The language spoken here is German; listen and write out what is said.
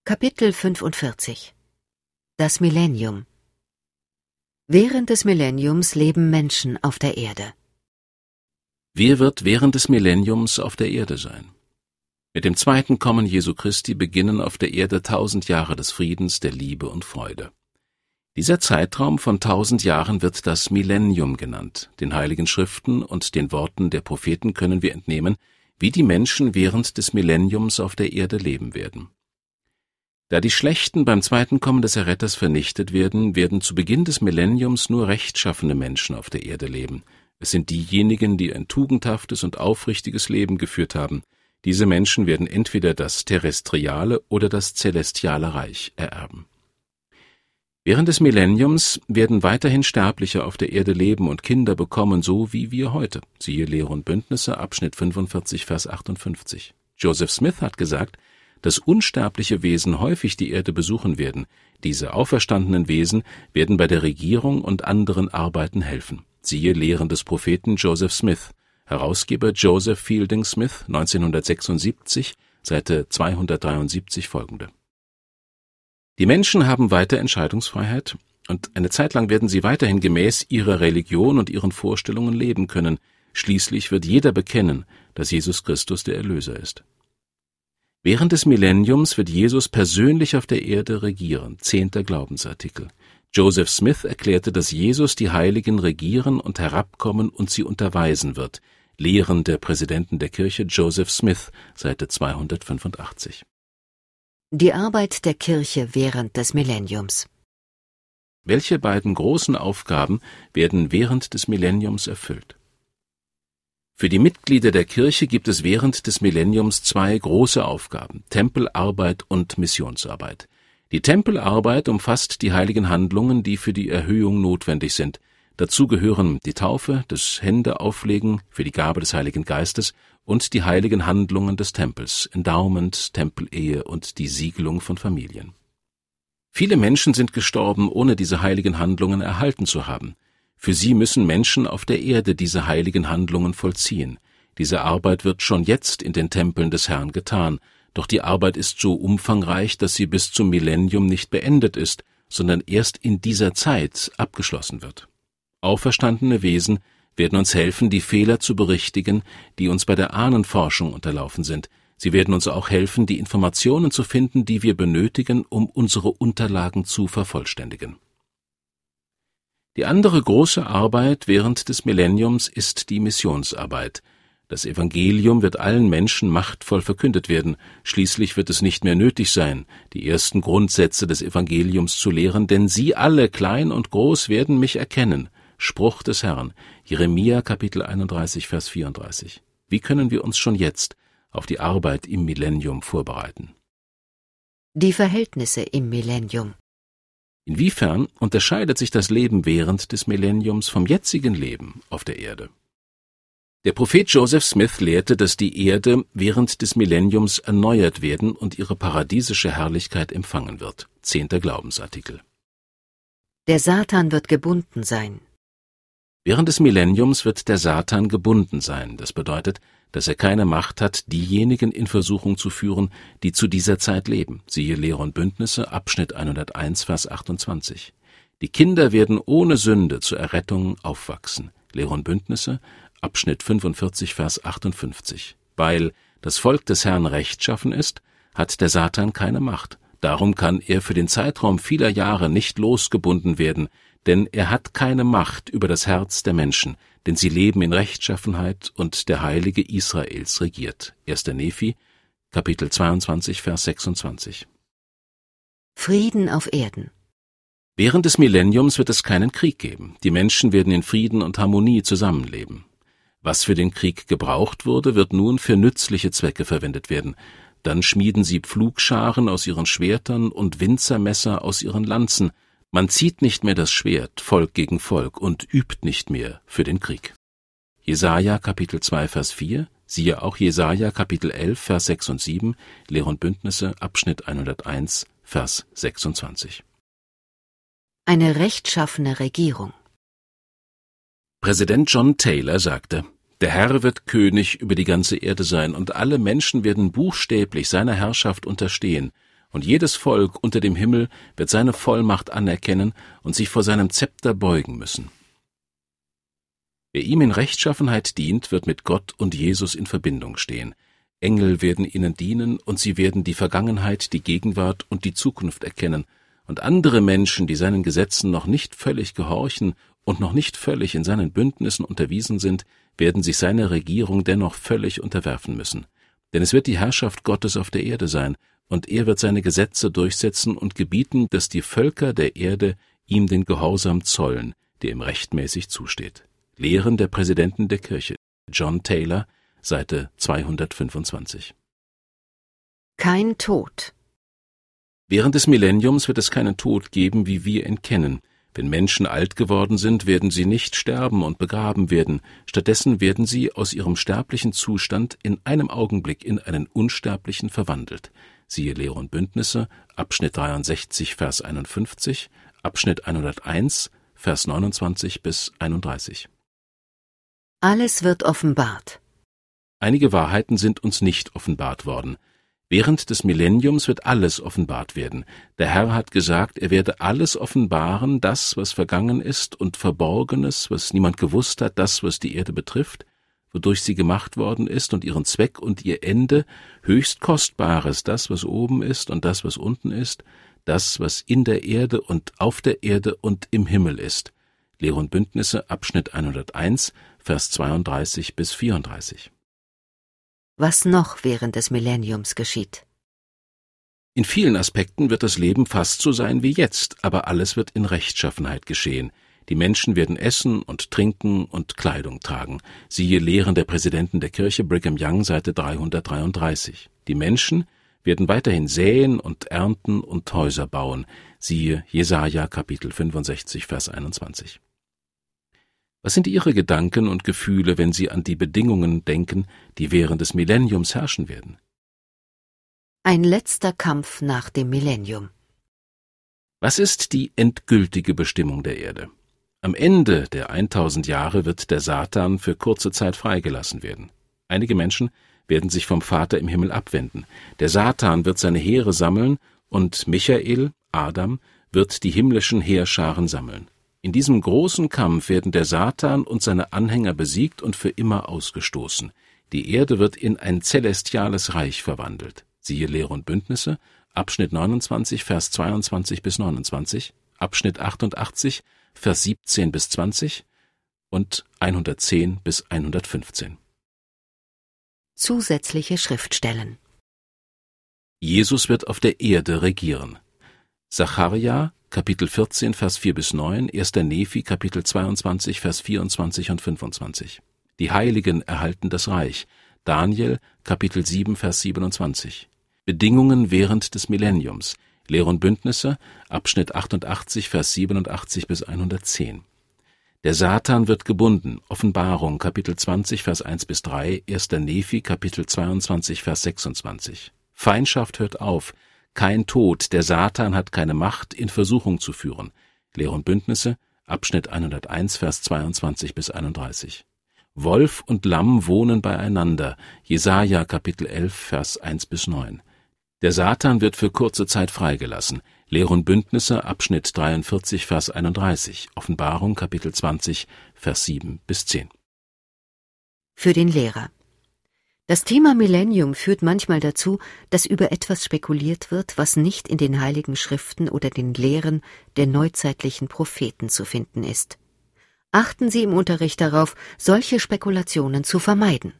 Kapitel 45 Das Millennium. Während des Millenniums leben Menschen auf der Erde. Wer wird während des Millenniums auf der Erde sein? Mit dem zweiten Kommen Jesu Christi beginnen auf der Erde 1000 Jahre des Friedens, der Liebe und Freude. Dieser Zeitraum von 1000 Jahren wird das Millennium genannt. Den Heiligen Schriften und den Worten der Propheten können wir entnehmen, wie die Menschen während des Millenniums auf der Erde leben werden. Da die Schlechten beim zweiten Kommen des Erretters vernichtet werden, werden zu Beginn des Millenniums nur rechtschaffene Menschen auf der Erde leben. Es sind diejenigen, die ein tugendhaftes und aufrichtiges Leben geführt haben. Diese Menschen werden entweder das terrestriale oder das celestiale Reich ererben. Während des Millenniums werden weiterhin Sterbliche auf der Erde leben und Kinder bekommen, so wie wir heute. Siehe Lehre und Bündnisse, Abschnitt 45, Vers 58. Joseph Smith hat gesagt, dass unsterbliche Wesen häufig die Erde besuchen werden. Diese auferstandenen Wesen werden bei der Regierung und anderen Arbeiten helfen. Siehe Lehren des Propheten Joseph Smith, Herausgeber Joseph Fielding Smith, 1976, Seite 273 folgende. Die Menschen haben weiter Entscheidungsfreiheit und eine Zeit lang werden sie weiterhin gemäß ihrer Religion und ihren Vorstellungen leben können. Schließlich wird jeder bekennen, dass Jesus Christus der Erlöser ist. Während des Millenniums wird Jesus persönlich auf der Erde regieren, 10. Glaubensartikel. Joseph Smith erklärte, dass Jesus die Heiligen regieren und herabkommen und sie unterweisen wird. Lehren der Präsidenten der Kirche Joseph Smith, Seite 285. Die Arbeit der Kirche während des Millenniums. Welche beiden großen Aufgaben werden während des Millenniums erfüllt? Für die Mitglieder der Kirche gibt es während des Millenniums zwei große Aufgaben: Tempelarbeit und Missionsarbeit. Die Tempelarbeit umfasst die heiligen Handlungen, die für die Erhöhung notwendig sind. Dazu gehören die Taufe, das Händeauflegen für die Gabe des Heiligen Geistes und die heiligen Handlungen des Tempels, Endowment, Tempelehe und die Siegelung von Familien. Viele Menschen sind gestorben, ohne diese heiligen Handlungen erhalten zu haben. Für sie müssen Menschen auf der Erde diese heiligen Handlungen vollziehen. Diese Arbeit wird schon jetzt in den Tempeln des Herrn getan, doch die Arbeit ist so umfangreich, dass sie bis zum Millennium nicht beendet ist, sondern erst in dieser Zeit abgeschlossen wird. Auferstandene Wesen werden uns helfen, die Fehler zu berichtigen, die uns bei der Ahnenforschung unterlaufen sind. Sie werden uns auch helfen, die Informationen zu finden, die wir benötigen, um unsere Unterlagen zu vervollständigen. Die andere große Arbeit während des Millenniums ist die Missionsarbeit. Das Evangelium wird allen Menschen machtvoll verkündet werden. Schließlich wird es nicht mehr nötig sein, die ersten Grundsätze des Evangeliums zu lehren, denn sie alle, klein und groß, werden mich erkennen. Spruch des Herrn, Jeremia, Kapitel 31, Vers 34. Wie können wir uns schon jetzt auf die Arbeit im Millennium vorbereiten? Die Verhältnisse im Millennium. Inwiefern unterscheidet sich das Leben während des Millenniums vom jetzigen Leben auf der Erde? Der Prophet Joseph Smith lehrte, dass die Erde während des Millenniums erneuert werden und ihre paradiesische Herrlichkeit empfangen wird. 10. Glaubensartikel. Der Satan wird gebunden sein. Während des Millenniums wird der Satan gebunden sein. Das bedeutet, dass er keine Macht hat, diejenigen in Versuchung zu führen, die zu dieser Zeit leben. Siehe Lehre und Bündnisse, Abschnitt 101, Vers 28. Die Kinder werden ohne Sünde zur Errettung aufwachsen. Lehre und Bündnisse, Abschnitt 45, Vers 58. Weil das Volk des Herrn rechtschaffen ist, hat der Satan keine Macht. Darum kann er für den Zeitraum vieler Jahre nicht losgebunden werden, denn er hat keine Macht über das Herz der Menschen, denn sie leben in Rechtschaffenheit und der Heilige Israels regiert. 1. Nephi, Kapitel 22, Vers 26. Frieden auf Erden. Während des Millenniums wird es keinen Krieg geben. Die Menschen werden in Frieden und Harmonie zusammenleben. Was für den Krieg gebraucht wurde, wird nun für nützliche Zwecke verwendet werden. Dann schmieden sie Pflugscharen aus ihren Schwertern und Winzermesser aus ihren Lanzen. Man zieht nicht mehr das Schwert, Volk gegen Volk, und übt nicht mehr für den Krieg. Jesaja, Kapitel 2, Vers 4, siehe auch Jesaja, Kapitel 11, Vers 6 und 7, Lehre und Bündnisse, Abschnitt 101, Vers 26. Eine rechtschaffene Regierung. Präsident John Taylor sagte: Der Herr wird König über die ganze Erde sein, und alle Menschen werden buchstäblich seiner Herrschaft unterstehen, und jedes Volk unter dem Himmel wird seine Vollmacht anerkennen und sich vor seinem Zepter beugen müssen. Wer ihm in Rechtschaffenheit dient, wird mit Gott und Jesus in Verbindung stehen. Engel werden ihnen dienen, und sie werden die Vergangenheit, die Gegenwart und die Zukunft erkennen, und andere Menschen, die seinen Gesetzen noch nicht völlig gehorchen und noch nicht völlig in seinen Bündnissen unterwiesen sind, werden sich seiner Regierung dennoch völlig unterwerfen müssen. Denn es wird die Herrschaft Gottes auf der Erde sein, und er wird seine Gesetze durchsetzen und gebieten, dass die Völker der Erde ihm den Gehorsam zollen, der ihm rechtmäßig zusteht. Lehren der Präsidenten der Kirche. John Taylor, Seite 225. Kein Tod. Während des Millenniums wird es keinen Tod geben, wie wir ihn kennen. Wenn Menschen alt geworden sind, werden sie nicht sterben und begraben werden. Stattdessen werden sie aus ihrem sterblichen Zustand in einem Augenblick in einen unsterblichen verwandelt. Siehe Lehre und Bündnisse, Abschnitt 63, Vers 51, Abschnitt 101, Vers 29 bis 31. Alles wird offenbart. Einige Wahrheiten sind uns nicht offenbart worden. Während des Millenniums wird alles offenbart werden. Der Herr hat gesagt, er werde alles offenbaren, das, was vergangen ist, und Verborgenes, was niemand gewusst hat, das, was die Erde betrifft, wodurch sie gemacht worden ist, und ihren Zweck und ihr Ende, höchst Kostbares, das, was oben ist und das, was unten ist, das, was in der Erde und auf der Erde und im Himmel ist. Lehre und Bündnisse, Abschnitt 101, Vers 32 bis 34. Was noch während des Millenniums geschieht. In vielen Aspekten wird das Leben fast so sein wie jetzt, aber alles wird in Rechtschaffenheit geschehen. Die Menschen werden essen und trinken und Kleidung tragen. Siehe Lehren der Präsidenten der Kirche, Brigham Young, Seite 333. Die Menschen werden weiterhin säen und ernten und Häuser bauen. Siehe Jesaja, Kapitel 65, Vers 21. Was sind Ihre Gedanken und Gefühle, wenn Sie an die Bedingungen denken, die während des Millenniums herrschen werden? Ein letzter Kampf nach dem Millennium. Was ist die endgültige Bestimmung der Erde? Am Ende der 1000 Jahre wird der Satan für kurze Zeit freigelassen werden. Einige Menschen werden sich vom Vater im Himmel abwenden. Der Satan wird seine Heere sammeln und Michael, Adam, wird die himmlischen Heerscharen sammeln. In diesem großen Kampf werden der Satan und seine Anhänger besiegt und für immer ausgestoßen. Die Erde wird in ein celestiales Reich verwandelt. Siehe Lehre und Bündnisse, Abschnitt 29, Vers 22 bis 29, Abschnitt 88, Vers 17 bis 20 und 110 bis 115. Zusätzliche Schriftstellen. Jesus wird auf der Erde regieren. Sacharja, Kapitel 14, Vers 4 bis 9, 1. Nephi, Kapitel 22, Vers 24 und 25. Die Heiligen erhalten das Reich. Daniel, Kapitel 7, Vers 27. Bedingungen während des Millenniums. Lehre und Bündnisse, Abschnitt 88, Vers 87 bis 110. Der Satan wird gebunden. Offenbarung, Kapitel 20, Vers 1 bis 3, 1. Nephi, Kapitel 22, Vers 26. Feindschaft hört auf. Kein Tod, der Satan hat keine Macht, in Versuchung zu führen. Lehre und Bündnisse, Abschnitt 101, Vers 22 bis 31. Wolf und Lamm wohnen beieinander. Jesaja, Kapitel 11, Vers 1 bis 9. Der Satan wird für kurze Zeit freigelassen. Lehre und Bündnisse, Abschnitt 43, Vers 31. Offenbarung, Kapitel 20, Vers 7 bis 10. Für den Lehrer. Das Thema Millennium führt manchmal dazu, dass über etwas spekuliert wird, was nicht in den Heiligen Schriften oder den Lehren der neuzeitlichen Propheten zu finden ist. Achten Sie im Unterricht darauf, solche Spekulationen zu vermeiden.